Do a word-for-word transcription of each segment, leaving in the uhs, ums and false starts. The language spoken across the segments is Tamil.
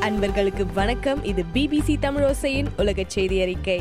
அன்பர்களுக்கு வணக்கம். இது பிபிசி தமிழோசையின் உலக செய்தி அறிக்கை.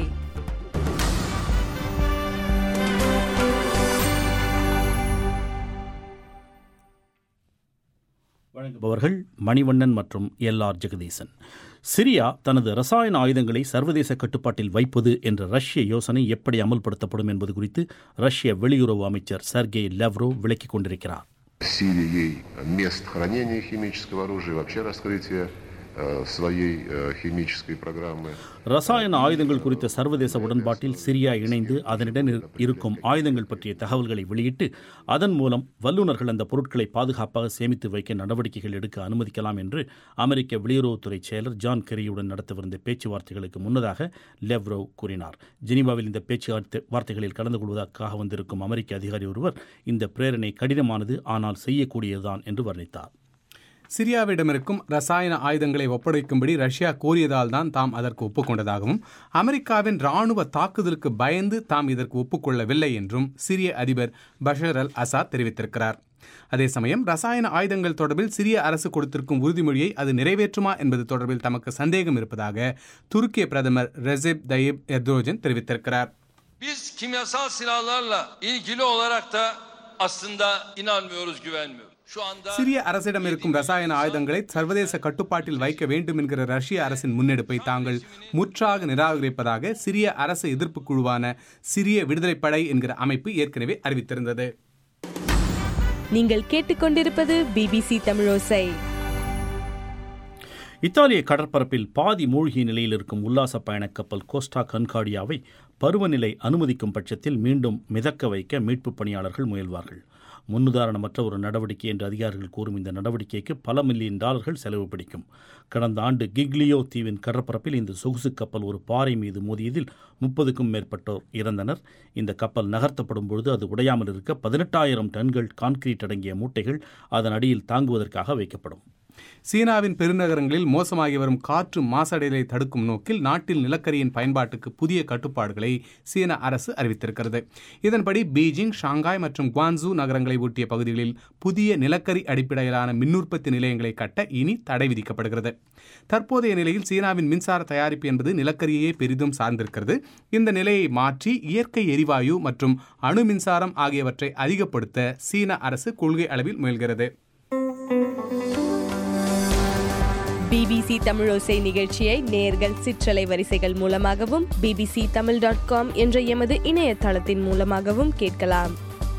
வழங்குபவர்கள் மணிவண்ணன் மற்றும் எல் ஆர் ஜெகதீசன். சிரியா தனது ரசாயன ஆயுதங்களை சர்வதேச கட்டுப்பாட்டில் வைப்பது என்ற ரஷ்ய யோசனை எப்படி அமல்படுத்தப்படும் என்பது குறித்து ரஷ்ய வெளியுறவு அமைச்சர் செர்கே லாவ்ரோவ் விளக்கிக் கொண்டிருக்கிறார். Сирией мест хранения химического оружия, вообще раскрытие своей химической программы. ரசாயன ஆயுதங்கள் குறித்த சர்வதேச உடன்பாட்டில் சிரியா இணைந்து அதனிடம் இருக்கும் ஆயுதங்கள் பற்றிய தகவல்களை வெளியிட்டு அதன் மூலம் வல்லுநர்கள் அந்த பொருட்களை பாதுகாப்பாக சேமித்து வைக்க நடவடிக்கைகள் எடுக்க அனுமதிக்கலாம் என்று அமெரிக்க வெளியுறவுத்துறை செயலர் ஜான் கெரியுடன் நடத்தவிருந்த பேச்சுவார்த்தைகளுக்கு முன்னதாக லாவ்ரோவ் கூறினார். ஜெனீவாவில் இந்த பேச்சுவார்த்தைகளில் கலந்து கொள்வதற்காக வந்திருக்கும் அமெரிக்க அதிகாரி ஒருவர் இந்த பிரேரணை கடினமானது ஆனால் செய்யக்கூடியதுதான் என்று வர்ணித்தார். சிரியாவிடமிருக்கும் ரசாயன ஆயுதங்களை ஒப்படைக்கும்படி ரஷ்யா கோரியதால் தான் தாம் அதற்கு ஒப்புக்கொண்டதாகவும் அமெரிக்காவின் இராணுவ தாக்குதலுக்கு பயந்து தாம் இதற்கு ஒப்புக்கொள்ளவில்லை என்றும் சிரிய அதிபர் பஷர் அல் அசாத் தெரிவித்திருக்கிறார். அதே சமயம் ரசாயன ஆயுதங்கள் தொடர்பில் சிரிய அரசு கொடுத்திருக்கும் உறுதிமொழியை அது நிறைவேற்றுமா என்பது தொடர்பில் தமக்கு சந்தேகம் இருப்பதாக துருக்கிய பிரதமர் ரெசெப் தய்யிப் எர்டோகன் தெரிவித்திருக்கிறார். Biz kimyasal silahlarla ilgili olarak da aslında inanmıyoruz, güvenmiyoruz. சிரிய அரசிடம் இருக்கும் ரசாயன ஆயுதங்களை சர்வதேச கட்டுப்பாட்டில் வைக்க வேண்டும் என்கிற ரஷ்ய அரசின் முன்னெடுப்பை தாங்கள் முற்றாக நிராகரிப்பதாக சிரிய அரசு எதிர்ப்பு குழுவான சிரிய விடுதலைப்படை என்கிற அமைப்பு ஏற்கனவே அறிவித்திருந்தது. நீங்கள் கேட்டுக்கொண்டிருப்பது பிபிசி தமிழோசை. இத்தாலிய கடற்பரப்பில் பாதி மூழ்கிய நிலையில் இருக்கும் உல்லாச பயண கப்பல் கோஸ்டா கன்கார்டியாவை பருவநிலை அனுமதிக்கும் பட்சத்தில் மீண்டும் மிதக்க வைக்க மீட்புப் பணியாளர்கள் முயல்வார்கள். முன்னுதாரணமற்ற ஒரு நடவடிக்கை என்று அதிகாரிகள் கூறும் இந்த நடவடிக்கைக்கு பல மில்லியன் டாலர்கள் செலவு பிடிக்கும். கடந்த ஆண்டு கிக்லியோ தீவின் கடற்பரப்பில் இந்த சொகுசு கப்பல் ஒரு பாறை மீது மோதியதில் முப்பதுக்கும் மேற்பட்டோர் இறந்தனர். இந்த கப்பல் நகர்த்தப்படும் பொழுது அது உடையாமல் இருக்க பதினெட்டாயிரம் டன்கள் கான்கிரீட் அடங்கிய மூட்டைகள் அதன் அடியில் தாங்குவதற்காக வைக்கப்படும். சீனாவின் பெருநகரங்களில் மோசமாகி வரும் காற்று மாசடைதலை தடுக்கும் நோக்கில் நாட்டில் நிலக்கரியின் பயன்பாட்டுக்கு புதிய கட்டுப்பாடுகளை சீன அரசு அறிவித்திருக்கிறது. இதன்படி பீஜிங், ஷாங்காய் மற்றும் குவான்சூ நகரங்களை ஒட்டிய பகுதிகளில் புதிய நிலக்கரி அடிப்படையிலான மின்னுற்பத்தி நிலையங்களை கட்ட இனி தடை விதிக்கப்படுகிறது. தற்போதைய நிலையில் சீனாவின் மின்சார தயாரிப்பு என்பது நிலக்கரியையே பெரிதும் சார்ந்திருக்கிறது. இந்த நிலையை மாற்றி இயற்கை எரிவாயு மற்றும் அணு மின்சாரம் ஆகியவற்றை அதிகப்படுத்த சீன அரசு கொள்கை அளவில் முயல்கிறது. பிபிசி தமிழோசை நிகழ்ச்சியை நேயர்கள் சிற்றலை வரிசைகள் மூலமாகவும் பிபிசி தமிழ் டாட் காம் என்ற எமது இணையதளத்தின் மூலமாகவும் கேட்கலாம்.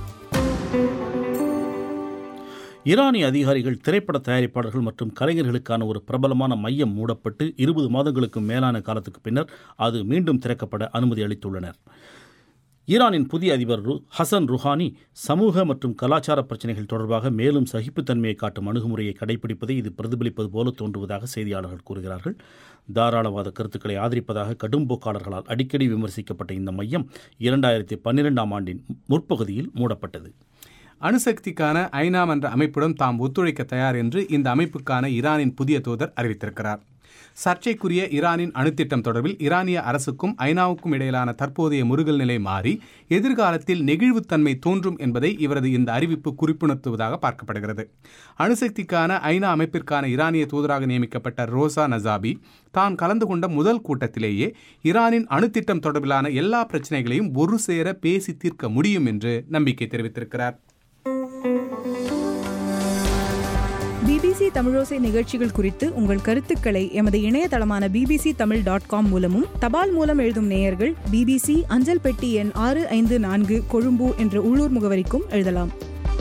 ஈரானிய அதிகாரிகள் திரைப்பட தயாரிப்பாளர்கள் மற்றும் கலைஞர்களுக்கான ஒரு பிரபலமான மையம் மூடப்பட்டு இருபது மாதங்களுக்கு மேலான காலத்துக்கு பின்னர் அது மீண்டும் திறக்கப்பட அனுமதி அளித்துள்ளனர். ஈரானின் புதிய அதிபர் ஹசன் ருஹானி சமூக மற்றும் கலாச்சார பிரச்சினைகள் தொடர்பாக மேலும் சகிப்புத்தன்மையை காட்டும் அணுகுமுறையை கடைபிடிப்பதை இது பிரதிபலிப்பது போல தோன்றுவதாக செய்தியாளர்கள் கூறுகிறார்கள். தாராளவாத கருத்துக்களை ஆதரிப்பதாக கடும்போக்காளர்களால் அடிக்கடி விமர்சிக்கப்பட்ட இந்த மையம் இரண்டாயிரத்தி பன்னிரெண்டாம் ஆண்டின் முற்பகுதியில் மூடப்பட்டது. அணுசக்திக்கான ஐநா மன்ற அமைப்புடன் தாம் ஒத்துழைக்க தயார் என்று இந்த அமைப்புக்கான ஈரானின் புதிய தூதர் அறிவித்திருக்கிறார். சர்ச்சைக்குரிய ஈரானின் அணுத்திட்டம் தொடர்பில் ஈரானிய அரசுக்கும் ஐநாவுக்கும் இடையிலான தற்போதைய முருகல் நிலை மாறி எதிர்காலத்தில் நெகிழ்வுத்தன்மை தோன்றும் என்பதை இவரது இந்த அறிவிப்பு குறிப்புணர்த்துவதாக பார்க்கப்படுகிறது. அணுசக்திக்கான ஐநா அமைப்பிற்கான ஈரானிய தூதராக நியமிக்கப்பட்ட ரோசா நசாபி தான் கலந்து கொண்ட முதல் கூட்டத்திலேயே ஈரானின் அணுத்திட்டம் தொடர்பிலான எல்லா பிரச்சனைகளையும் ஒரு சேர பேசி தீர்க்க முடியும் என்று நம்பிக்கை தெரிவித்திருக்கிறார். பிபிசி தமிழோசை நிகழ்ச்சிகள் குறித்து உங்கள் கருத்துக்களை எமது இணையதளமான பிபிசி தமிழ் டாட் காம் மூலமும் தபால் மூலம் எழுதும் நேயர்கள் பிபிசி அஞ்சல் பெட்டி எண் ஆறு ஐந்து நான்கு கொழும்பு என்ற உள்ளூர் முகவரிக்கும் எழுதலாம்.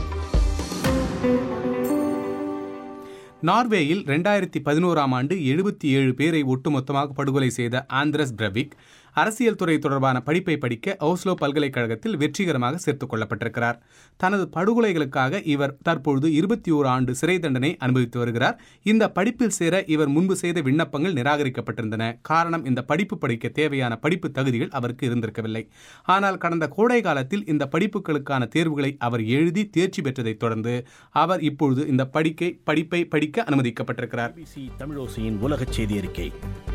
நார்வேயில் இரண்டாயிரத்தி பதினோராம் ஆண்டு எழுபத்தி ஏழு பேரை ஒட்டுமொத்தமாக படுகொலை செய்த ஆந்திரஸ் பிரவிக் அரசியல் துறை தொடர்பான படிப்பை படிக்க ஓஸ்லோ பல்கலைக்கழகத்தில் வெற்றிகரமாக சேர்த்துக் கொள்ளப்பட்டிருக்கிறார். தனது படுகொலைகளுக்காக இவர் தற்பொழுது இருபத்தி ஓரு ஆண்டு சிறை தண்டனை அனுபவித்து வருகிறார். இந்த படிப்பில் சேர இவர் முன்பு செய்த விண்ணப்பங்கள் நிராகரிக்கப்பட்டிருந்தன. காரணம், இந்த படிப்பு படிக்க தேவையான படிப்பு தகுதிகள் அவருக்கு இருந்திருக்கவில்லை. ஆனால் கடந்த கோடை காலத்தில் இந்த படிப்புகளுக்கான தேர்வுகளை அவர் எழுதி தேர்ச்சி பெற்றதைத் தொடர்ந்து அவர் இப்பொழுது இந்த படிக்கை படிப்பை படிக்க அனுமதிக்கப்பட்டிருக்கிறார். பிபிசி தமிழோசையின் உலக செய்தி அறிக்கை.